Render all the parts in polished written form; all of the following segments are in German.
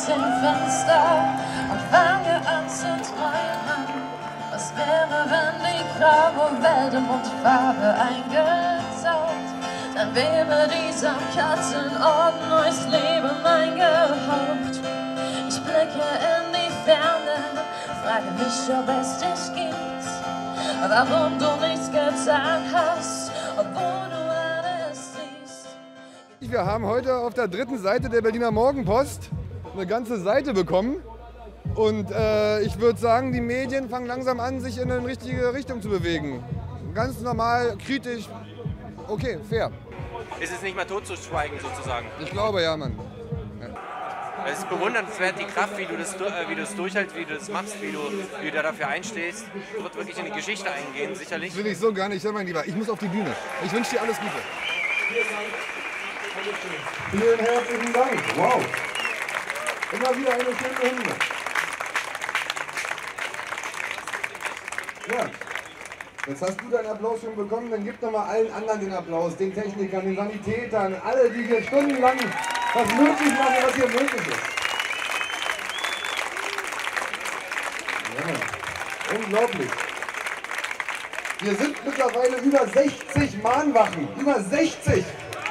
aus dem Fenster und fange an zu träumen. Was wäre, wenn die graue Welt in Buntfarbe eingetaucht? Dann wäre dieser Katzenort neues Leben eingehaucht. Ich blicke in die Ferne, frage mich, ob es dich gibt. Warum du nichts getan hast, obwohl du alles siehst. Wir haben heute auf der dritten Seite der Berliner Morgenpost eine ganze Seite bekommen. Und ich würde sagen, die Medien fangen langsam an, sich in eine richtige Richtung zu bewegen. Ganz normal, kritisch, okay, fair. Ist es nicht mehr totzuschweigen sozusagen? Ich glaube, ja, Mann. Es ist bewundernswert, die Kraft, wie du das durchhältst, wie du das machst, wie du da dafür einstehst. Du wird wirklich in die Geschichte eingehen, sicherlich. Will ich so gar nicht, mein Lieber. Ich muss auf die Bühne. Ich wünsche dir alles Gute. Vielen herzlichen Dank. Wow. Immer wieder eine schöne Hymne. Ja. Jetzt hast du deinen Applaus schon bekommen, dann gib doch mal allen anderen den Applaus, den Technikern, den Sanitätern, alle, die hier stundenlang was möglich machen, was hier möglich ist. Ja, unglaublich. Wir sind mittlerweile über 60 Mahnwachen, über 60.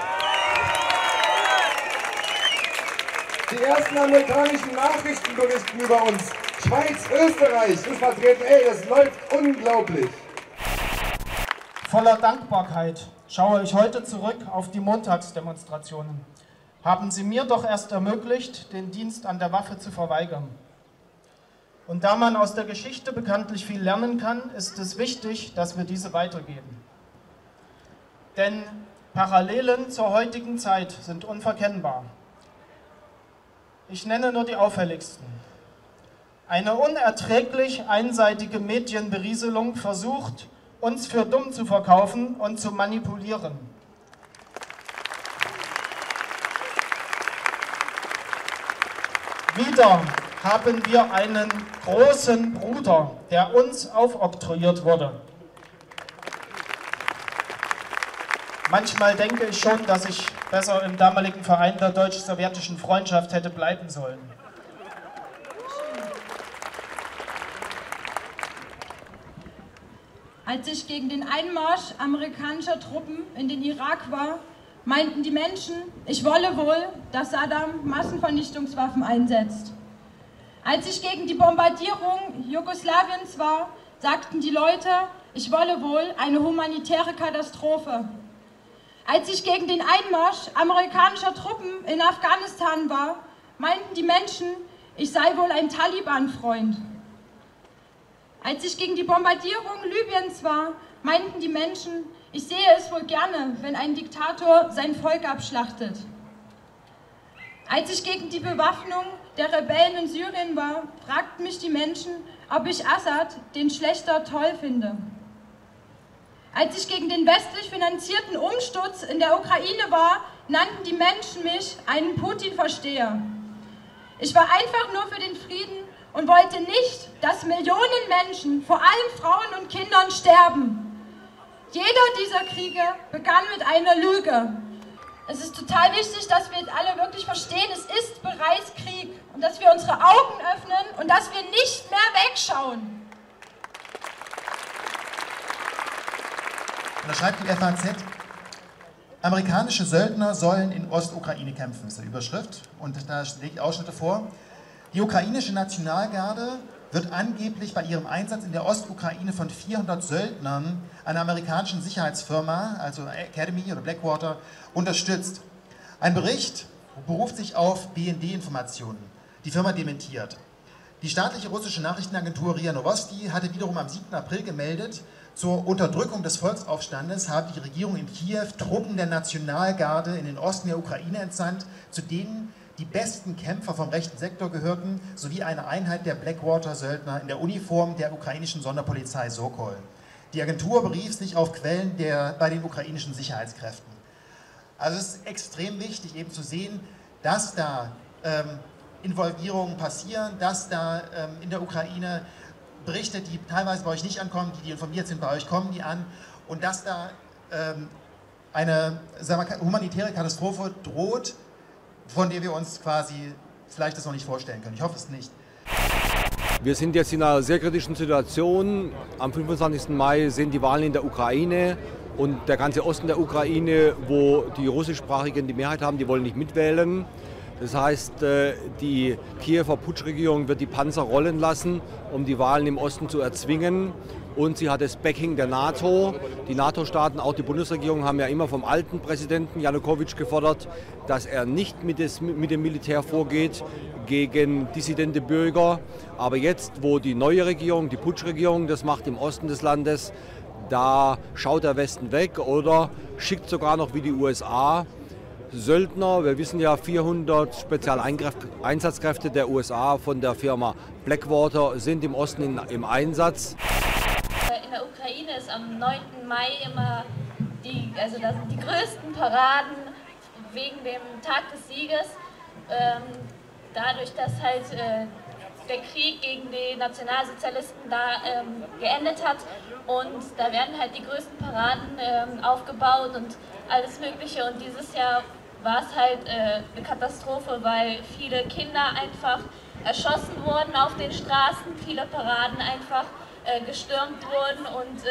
Die ersten amerikanischen Nachrichten berichten über uns. Schweiz, Österreich ist vertreten. Ey, das läuft unglaublich. Voller Dankbarkeit schaue ich heute zurück auf die Montagsdemonstrationen. Haben sie mir doch erst ermöglicht, den Dienst an der Waffe zu verweigern. Und da man aus der Geschichte bekanntlich viel lernen kann, ist es wichtig, dass wir diese weitergeben. Denn Parallelen zur heutigen Zeit sind unverkennbar. Ich nenne nur die auffälligsten. Eine unerträglich einseitige Medienberieselung versucht, uns für dumm zu verkaufen und zu manipulieren. Wieder haben wir einen großen Bruder, der uns aufoktroyiert wurde. Manchmal denke ich schon, dass ich besser im damaligen Verein der deutsch-sowjetischen Freundschaft hätte bleiben sollen. Als ich gegen den Einmarsch amerikanischer Truppen in den Irak war, meinten die Menschen, ich wolle wohl, dass Saddam Massenvernichtungswaffen einsetzt. Als ich gegen die Bombardierung Jugoslawiens war, sagten die Leute, ich wolle wohl eine humanitäre Katastrophe. Als ich gegen den Einmarsch amerikanischer Truppen in Afghanistan war, meinten die Menschen, ich sei wohl ein Taliban-Freund. Als ich gegen die Bombardierung Libyens war, meinten die Menschen, ich sehe es wohl gerne, wenn ein Diktator sein Volk abschlachtet. Als ich gegen die Bewaffnung der Rebellen in Syrien war, fragten mich die Menschen, ob ich Assad, den Schlächter, toll finde. Als ich gegen den westlich finanzierten Umsturz in der Ukraine war, nannten die Menschen mich einen Putin-Versteher. Ich war einfach nur für den Frieden und wollte nicht, dass Millionen Menschen, vor allem Frauen und Kindern, sterben. Jeder dieser Kriege begann mit einer Lüge. Es ist total wichtig, dass wir jetzt alle wirklich verstehen, es ist bereits Krieg und dass wir unsere Augen öffnen und dass wir nicht mehr wegschauen. Da schreibt die FAZ, amerikanische Söldner sollen in Ostukraine kämpfen, ist die Überschrift. Und da lege ich Ausschnitte vor. Die ukrainische Nationalgarde wird angeblich bei ihrem Einsatz in der Ostukraine von 400 Söldnern einer amerikanischen Sicherheitsfirma, also Academy oder Blackwater, unterstützt. Ein Bericht beruft sich auf BND-Informationen. Die Firma dementiert. Die staatliche russische Nachrichtenagentur RIA Novosti hatte wiederum am 7. April gemeldet, zur Unterdrückung des Volksaufstandes habe die Regierung in Kiew Truppen der Nationalgarde in den Osten der Ukraine entsandt, zu denen die besten Kämpfer vom rechten Sektor gehörten, sowie eine Einheit der Blackwater-Söldner in der Uniform der ukrainischen Sonderpolizei Sokol. Die Agentur berief sich auf Quellen bei den ukrainischen Sicherheitskräften. Also es ist extrem wichtig eben zu sehen, dass da Involvierungen passieren, dass da in der Ukraine Berichte, die teilweise bei euch nicht ankommen, die informiert sind, bei euch kommen die an, und dass da eine, sagen wir, humanitäre Katastrophe droht, von der wir uns quasi vielleicht das noch nicht vorstellen können. Ich hoffe es nicht. Wir sind jetzt in einer sehr kritischen Situation. Am 25. Mai sind die Wahlen in der Ukraine und der ganze Osten der Ukraine, wo die Russischsprachigen die Mehrheit haben, die wollen nicht mitwählen. Das heißt, die Kiewer Putschregierung wird die Panzer rollen lassen, um die Wahlen im Osten zu erzwingen. Und sie hat das Backing der NATO. Die NATO-Staaten, auch die Bundesregierung, haben ja immer vom alten Präsidenten Janukowitsch gefordert, dass er nicht mit dem Militär vorgeht gegen dissidente Bürger. Aber jetzt, wo die neue Regierung, die Putschregierung, das macht im Osten des Landes, da schaut der Westen weg oder schickt sogar noch wie die USA Söldner. Wir wissen ja, 400 Spezialeinsatzkräfte der USA von der Firma Blackwater sind im Osten im Einsatz. In der Ukraine ist am 9. Mai immer da sind die größten Paraden wegen dem Tag des Sieges. Dadurch, dass halt der Krieg gegen die Nationalsozialisten da geendet hat und da werden halt die größten Paraden aufgebaut und alles Mögliche und dieses Jahr war es halt eine Katastrophe, weil viele Kinder einfach erschossen wurden auf den Straßen, viele Paraden einfach gestürmt wurden und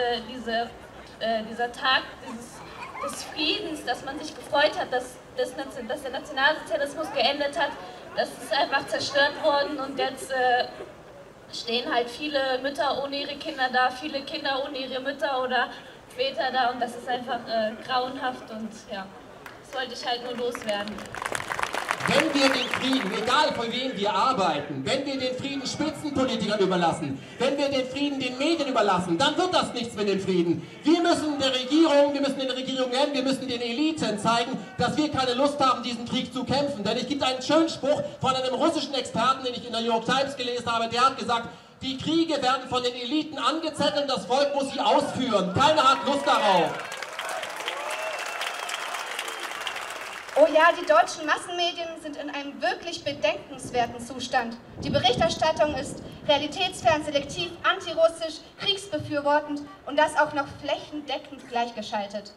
dieser Tag des Friedens, dass man sich gefreut hat, dass der Nationalsozialismus geendet hat, das ist einfach zerstört worden und jetzt stehen halt viele Mütter ohne ihre Kinder da, viele Kinder ohne ihre Mütter oder Väter da und das ist einfach grauenhaft und ja, das wollte ich halt nur loswerden. Wenn wir den Frieden, egal für wen wir arbeiten, wenn wir den Frieden Spitzenpolitikern überlassen, wenn wir den Frieden den Medien überlassen, dann wird das nichts mit dem Frieden. Wir müssen den Regierungen, wir müssen den Eliten zeigen, dass wir keine Lust haben, diesen Krieg zu kämpfen. Denn es gibt einen schönen Spruch von einem russischen Experten, den ich in der New York Times gelesen habe, der hat gesagt, die Kriege werden von den Eliten angezettelt und das Volk muss sie ausführen. Keiner hat Lust darauf. Oh ja, die deutschen Massenmedien sind in einem wirklich bedenkenswerten Zustand. Die Berichterstattung ist realitätsfern, selektiv, antirussisch, kriegsbefürwortend und das auch noch flächendeckend gleichgeschaltet.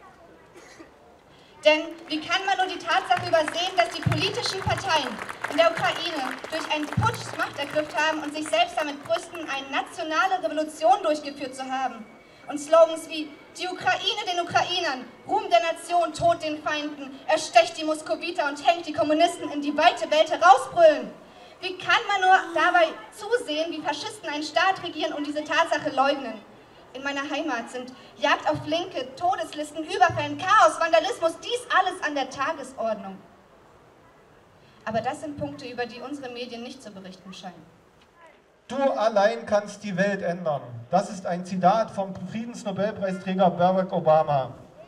Denn wie kann man nur die Tatsache übersehen, dass die politischen Parteien in der Ukraine durch einen Putsch Macht ergriffen haben und sich selbst damit brüsten, eine nationale Revolution durchgeführt zu haben? Und Slogans wie die Ukraine den Ukrainern, Ruhm der Nation, Tod den Feinden, erstecht die Moskowiter und hängt die Kommunisten in die weite Welt herausbrüllen. Wie kann man nur dabei zusehen, wie Faschisten einen Staat regieren und diese Tatsache leugnen? In meiner Heimat sind Jagd auf Linke, Todeslisten, Überfällen, Chaos, Vandalismus, dies alles an der Tagesordnung. Aber das sind Punkte, über die unsere Medien nicht zu berichten scheinen. Du allein kannst die Welt ändern. Das ist ein Zitat vom Friedensnobelpreisträger Barack Obama.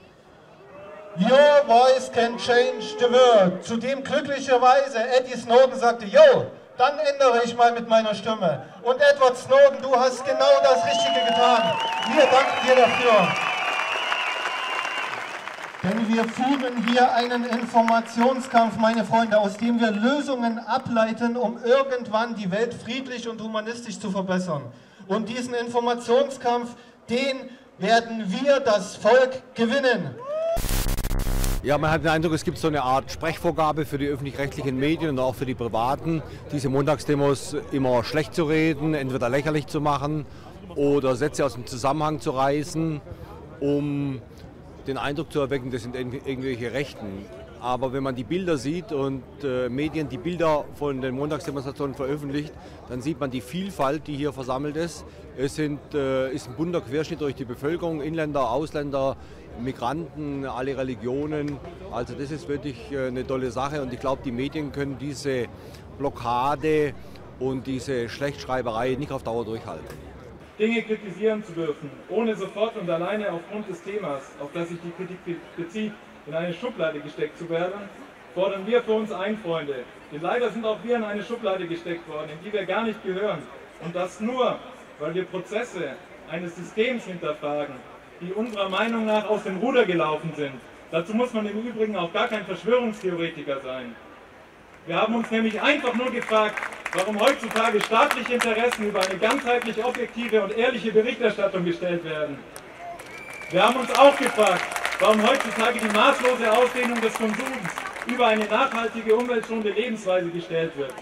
Your voice can change the world. Zudem glücklicherweise Eddie Snowden sagte, yo, dann ändere ich mal mit meiner Stimme. Und Edward Snowden, du hast genau das Richtige getan. Wir danken dir dafür. Denn wir führen hier einen Informationskampf, meine Freunde, aus dem wir Lösungen ableiten, um irgendwann die Welt friedlich und humanistisch zu verbessern. Und diesen Informationskampf, den werden wir, das Volk, gewinnen. Ja, man hat den Eindruck, es gibt so eine Art Sprechvorgabe für die öffentlich-rechtlichen Medien und auch für die privaten, diese Montagsdemos immer schlecht zu reden, entweder lächerlich zu machen oder Sätze aus dem Zusammenhang zu reißen, um den Eindruck zu erwecken, das sind irgendwelche Rechten. Aber wenn man die Bilder sieht und Medien die Bilder von den Montagsdemonstrationen veröffentlicht, dann sieht man die Vielfalt, die hier versammelt ist. Es ist ein bunter Querschnitt durch die Bevölkerung, Inländer, Ausländer, Migranten, alle Religionen. Also das ist wirklich eine tolle Sache und ich glaube, die Medien können diese Blockade und diese Schlechtschreiberei nicht auf Dauer durchhalten. Dinge kritisieren zu dürfen, ohne sofort und alleine aufgrund des Themas, auf das sich die Kritik bezieht, in eine Schublade gesteckt zu werden, fordern wir für uns ein, Freunde. Denn leider sind auch wir in eine Schublade gesteckt worden, in die wir gar nicht gehören. Und das nur, weil wir Prozesse eines Systems hinterfragen, die unserer Meinung nach aus dem Ruder gelaufen sind. Dazu muss man im Übrigen auch gar kein Verschwörungstheoretiker sein. Wir haben uns nämlich einfach nur gefragt, warum heutzutage staatliche Interessen über eine ganzheitlich objektive und ehrliche Berichterstattung gestellt werden. Wir haben uns auch gefragt, warum heutzutage die maßlose Ausdehnung des Konsums über eine nachhaltige, umweltschonende Lebensweise gestellt wird.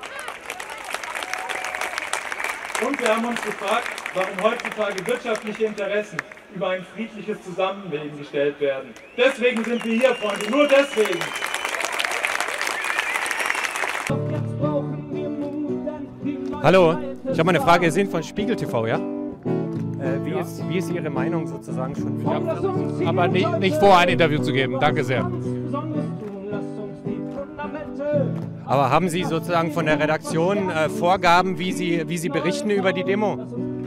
Und wir haben uns gefragt, warum heutzutage wirtschaftliche Interessen über ein friedliches Zusammenleben gestellt werden. Deswegen sind wir hier, Freunde, nur deswegen. Hallo, ich habe mal eine Frage. Sie sind von Spiegel TV, ja? Wie ist Ihre Meinung sozusagen schon? Aber nicht vor, ein Interview zu geben. Danke sehr. Aber haben Sie sozusagen von der Redaktion Vorgaben, wie Sie berichten über die Demo?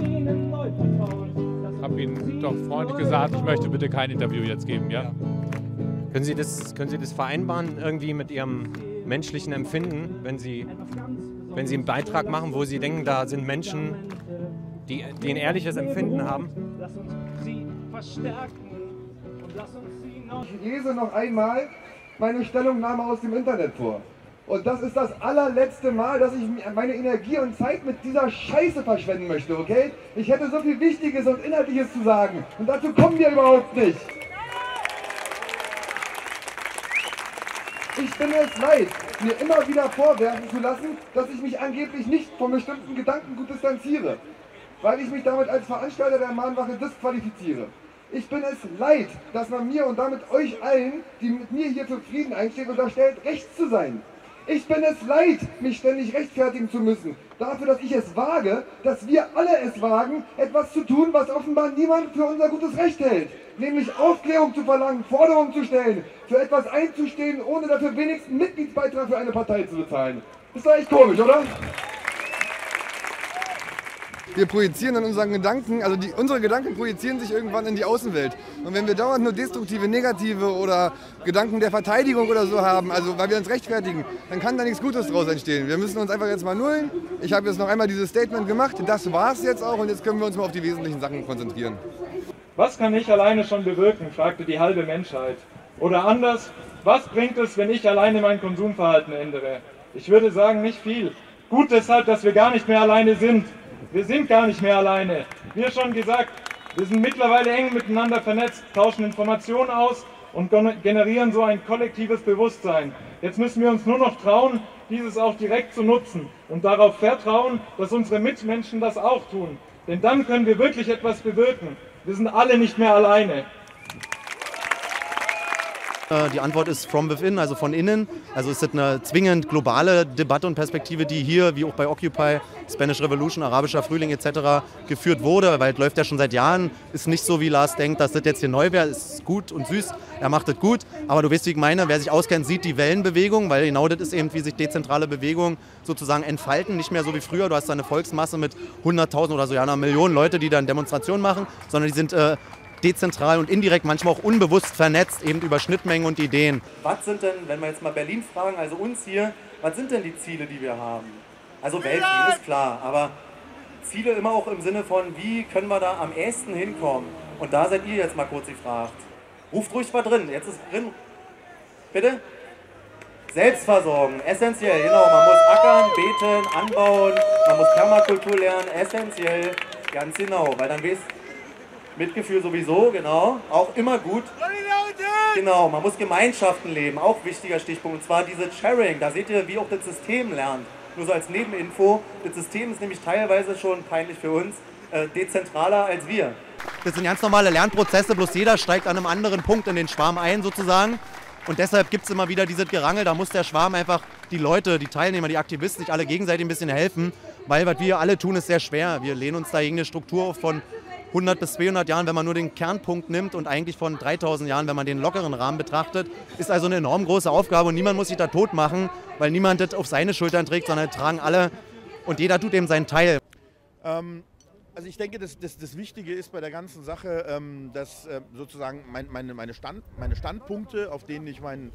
Ich habe Ihnen doch freundlich gesagt, ich möchte bitte kein Interview jetzt geben, ja? Können Sie das vereinbaren irgendwie mit Ihrem menschlichen Empfinden, wenn Sie einen Beitrag machen, wo Sie denken, da sind Menschen, die ein ehrliches Empfinden haben? Ich lese noch einmal meine Stellungnahme aus dem Internet vor. Und das ist das allerletzte Mal, dass ich meine Energie und Zeit mit dieser Scheiße verschwenden möchte, okay? Ich hätte so viel Wichtiges und Inhaltliches zu sagen. Und dazu kommen wir überhaupt nicht. Ich bin es leid, mir immer wieder vorwerfen zu lassen, dass ich mich angeblich nicht von bestimmten Gedankengut distanziere, weil ich mich damit als Veranstalter der Mahnwache disqualifiziere. Ich bin es leid, dass man mir und damit euch allen, die mit mir hier für Frieden einstehen, unterstellt, rechts zu sein. Ich bin es leid, mich ständig rechtfertigen zu müssen, dafür, dass ich es wage, dass wir alle es wagen, etwas zu tun, was offenbar niemand für unser gutes Recht hält. Nämlich Aufklärung zu verlangen, Forderungen zu stellen, für etwas einzustehen, ohne dafür wenigstens einen Mitgliedsbeitrag für eine Partei zu bezahlen. Ist doch echt komisch, oder? Wir projizieren dann unseren Gedanken, also unsere Gedanken projizieren sich irgendwann in die Außenwelt. Und wenn wir dauernd nur destruktive, negative oder Gedanken der Verteidigung oder so haben, also weil wir uns rechtfertigen, dann kann da nichts Gutes draus entstehen. Wir müssen uns einfach jetzt mal nullen. Ich habe jetzt noch einmal dieses Statement gemacht, das war's jetzt auch und jetzt können wir uns mal auf die wesentlichen Sachen konzentrieren. Was kann ich alleine schon bewirken, fragte die halbe Menschheit. Oder anders, was bringt es, wenn ich alleine mein Konsumverhalten ändere? Ich würde sagen, nicht viel. Gut deshalb, dass wir gar nicht mehr alleine sind. Wir sind gar nicht mehr alleine. Wie schon gesagt, wir sind mittlerweile eng miteinander vernetzt, tauschen Informationen aus und generieren so ein kollektives Bewusstsein. Jetzt müssen wir uns nur noch trauen, dieses auch direkt zu nutzen und darauf vertrauen, dass unsere Mitmenschen das auch tun. Denn dann können wir wirklich etwas bewirken. Wir sind alle nicht mehr alleine. Die Antwort ist from within, also von innen. Also ist das eine zwingend globale Debatte und Perspektive, die hier, wie auch bei Occupy, Spanish Revolution, Arabischer Frühling etc. geführt wurde, weil es läuft ja schon seit Jahren. Ist nicht so, wie Lars denkt, dass das jetzt hier neu wäre. Ist gut und süß, er macht das gut. Aber du weißt, wie ich meine, wer sich auskennt, sieht die Wellenbewegung, weil genau das ist eben, wie sich dezentrale Bewegungen sozusagen entfalten. Nicht mehr so wie früher, du hast da eine Volksmasse mit 100.000 oder so, ja, einer Million Leute, die dann Demonstrationen machen, sondern die sind dezentral und indirekt, manchmal auch unbewusst vernetzt, eben über Schnittmengen und Ideen. Was sind denn, wenn wir jetzt mal Berlin fragen, also uns hier, was sind denn die Ziele, die wir haben? Also Weltfrieden ist klar, aber Ziele immer auch im Sinne von, wie können wir da am ehesten hinkommen? Und da seid ihr jetzt mal kurz gefragt. Ruft ruhig mal drin, jetzt ist drin. Bitte? Selbstversorgen, essentiell, genau. Man muss ackern, beten, anbauen, man muss Permakultur lernen, essentiell, ganz genau, weil dann weißt Mitgefühl sowieso, genau, auch immer gut. Genau, man muss Gemeinschaften leben, auch wichtiger Stichpunkt, und zwar diese Sharing, da seht ihr, wie auch das System lernt. Nur so als Nebeninfo, das System ist nämlich teilweise schon peinlich für uns, dezentraler als wir. Das sind ganz normale Lernprozesse, bloß jeder steigt an einem anderen Punkt in den Schwarm ein sozusagen. Und deshalb gibt es immer wieder dieses Gerangel, da muss der Schwarm einfach die Leute, die Teilnehmer, die Aktivisten sich alle gegenseitig ein bisschen helfen, weil was wir alle tun, ist sehr schwer. Wir lehnen uns da gegen eine Struktur auf von 100 bis 200 Jahren, wenn man nur den Kernpunkt nimmt und eigentlich von 3000 Jahren, wenn man den lockeren Rahmen betrachtet, ist also eine enorm große Aufgabe und niemand muss sich da tot machen, weil niemand das auf seine Schultern trägt, sondern tragen alle und jeder tut eben seinen Teil. Also ich denke, das Wichtige ist bei der ganzen Sache, dass sozusagen meine Standpunkte, auf denen ich ein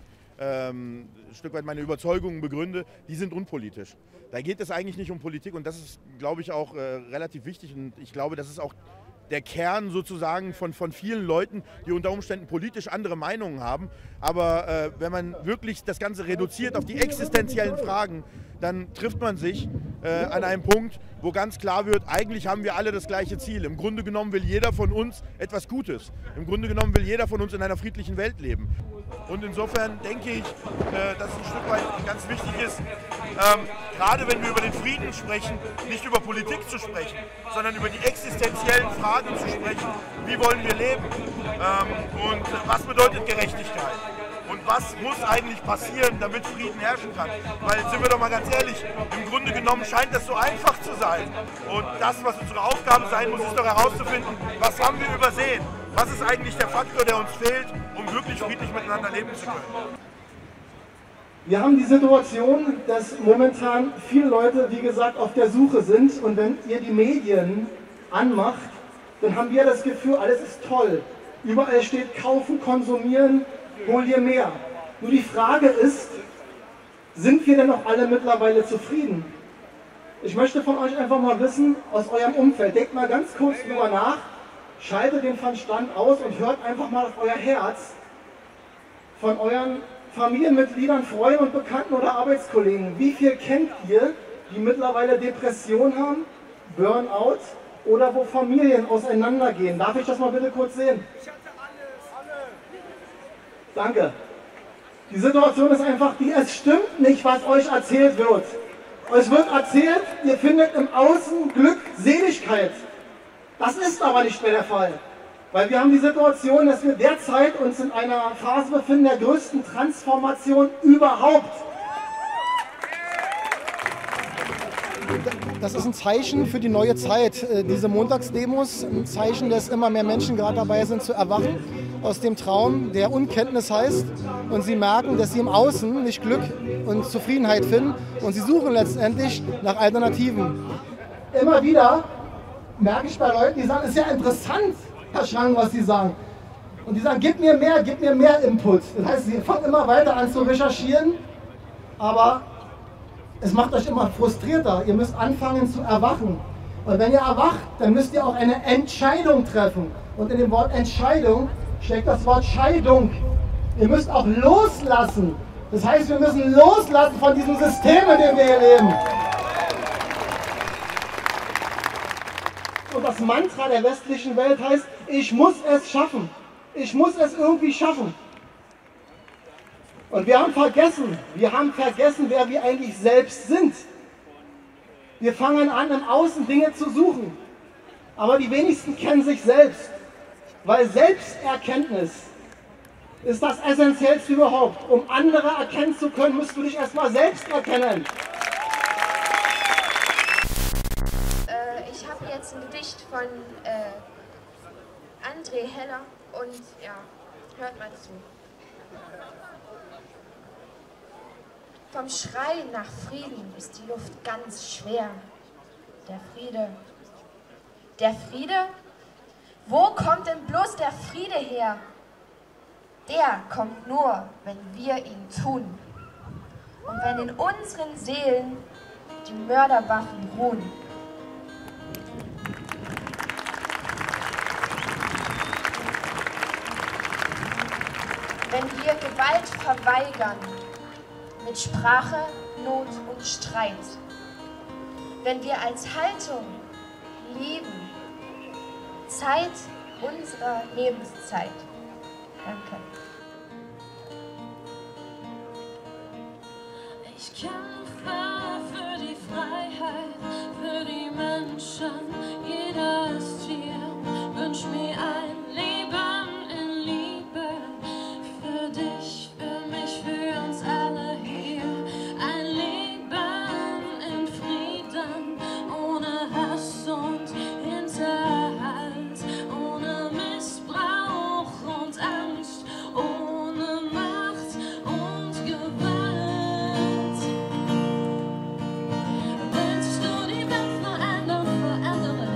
Stück weit meine Überzeugungen begründe, die sind unpolitisch. Da geht es eigentlich nicht um Politik und das ist, glaube ich, auch relativ wichtig und ich glaube, das ist auch der Kern sozusagen von vielen Leuten, die unter Umständen politisch andere Meinungen haben. Aber wenn man wirklich das Ganze reduziert auf die existenziellen Fragen, dann trifft man sich an einem Punkt, wo ganz klar wird, eigentlich haben wir alle das gleiche Ziel. Im Grunde genommen will jeder von uns etwas Gutes. Im Grunde genommen will jeder von uns in einer friedlichen Welt leben. Und insofern denke ich, dass es ein Stück weit ganz wichtig ist, gerade wenn wir über den Frieden sprechen, nicht über Politik zu sprechen, sondern über die existenziellen Fragen zu sprechen. Wie wollen wir leben? Und was bedeutet Gerechtigkeit? Und was muss eigentlich passieren, damit Frieden herrschen kann? Weil, sind wir doch mal ganz ehrlich, im Grunde genommen scheint das so einfach zu sein. Und das, was unsere Aufgabe sein muss, ist doch herauszufinden, was haben wir übersehen? Was ist eigentlich der Faktor, der uns fehlt, um wirklich friedlich miteinander leben zu können? Wir haben die Situation, dass momentan viele Leute, wie gesagt, auf der Suche sind. Und wenn ihr die Medien anmacht, dann haben wir das Gefühl, alles ist toll. Überall steht kaufen, konsumieren, hol dir mehr. Nur die Frage ist, sind wir denn auch alle mittlerweile zufrieden? Ich möchte von euch einfach mal wissen, aus eurem Umfeld, denkt mal ganz kurz drüber nach, schaltet den Verstand aus und hört einfach mal auf euer Herz von euren Familienmitgliedern, Freunden und Bekannten oder Arbeitskollegen. Wie viel kennt ihr, die mittlerweile Depression haben, Burnout oder wo Familien auseinandergehen? Darf ich das mal bitte kurz sehen? Danke. Die Situation ist einfach die, es stimmt nicht, was euch erzählt wird. Euch wird erzählt, ihr findet im Außen Glück, Seligkeit. Das ist aber nicht mehr der Fall. Weil wir haben die Situation, dass wir derzeit uns in einer Phase befinden, der größten Transformation überhaupt. Das ist ein Zeichen für die neue Zeit, diese Montagsdemos, ein Zeichen, dass immer mehr Menschen gerade dabei sind zu erwachen aus dem Traum, der Unkenntnis heißt, und sie merken, dass sie im Außen nicht Glück und Zufriedenheit finden und sie suchen letztendlich nach Alternativen. Immer wieder merke ich bei Leuten, die sagen, es ist ja interessant, Herr Schrank, was Sie sagen. Und die sagen, gib mir mehr Input. Das heißt, sie fangen immer weiter an zu recherchieren, aber es macht euch immer frustrierter. Ihr müsst anfangen zu erwachen. Und wenn ihr erwacht, dann müsst ihr auch eine Entscheidung treffen. Und in dem Wort Entscheidung steckt das Wort Scheidung. Ihr müsst auch loslassen. Das heißt, wir müssen loslassen von diesem System, in dem wir hier leben. Und das Mantra der westlichen Welt heißt, ich muss es schaffen. Ich muss es irgendwie schaffen. Und wir haben vergessen, wer wir eigentlich selbst sind. Wir fangen an, im Außen Dinge zu suchen. Aber die wenigsten kennen sich selbst. Weil Selbsterkenntnis ist das Essentiellste überhaupt. Um andere erkennen zu können, musst du dich erstmal selbst erkennen. Ich habe jetzt ein Gedicht von André Heller und ja, hört mal zu. Vom Schrei nach Frieden ist die Luft ganz schwer. Der Friede. Der Friede? Wo kommt denn bloß der Friede her? Der kommt nur, wenn wir ihn tun. Und wenn in unseren Seelen die Mörderwaffen ruhen. Wenn wir Gewalt verweigern, mit Sprache, Not und Streit. Wenn wir als Haltung lieben, Zeit unserer Lebenszeit. Danke. Ich kämpfe für die Freiheit, für die Menschen. Jeder ist hier, wünsch mir ein Leben in Liebe. Für dich, für mich, für uns alle hier. Ein Leben in Frieden, ohne Hass und Hinterhalt, ohne Missbrauch und Angst, ohne Macht und Gewalt. Willst du die Welt verändern, verändere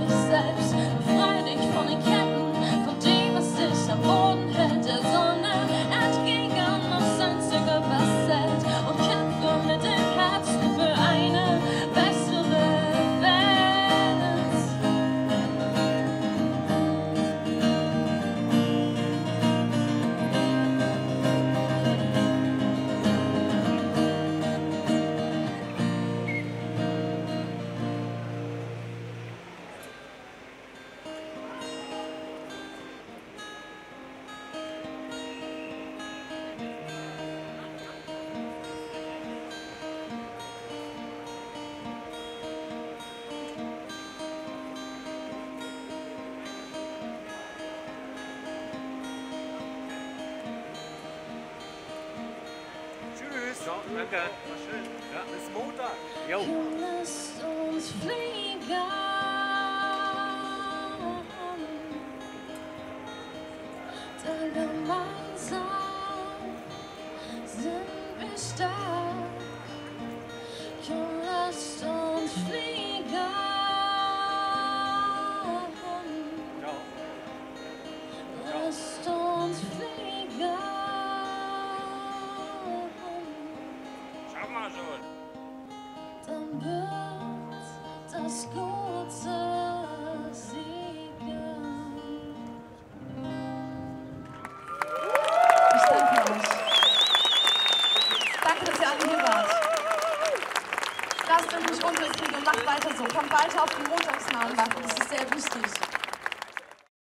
Danke. War schön. Ja, bis Montag. Jo. Lasst uns fliegen. Denn gemeinsam sind wir stark. Komm, lasst uns fliegen. Lasst uns fliegen. Schaffen wir schon. Dann wird das Gute siegen. Ich danke euch. Danke, dass ihr alle hier wart. Lasst euch nicht unglücklich und macht weiter so. Kommt weiter auf die montagsnahen Waffen. Das ist sehr wichtig.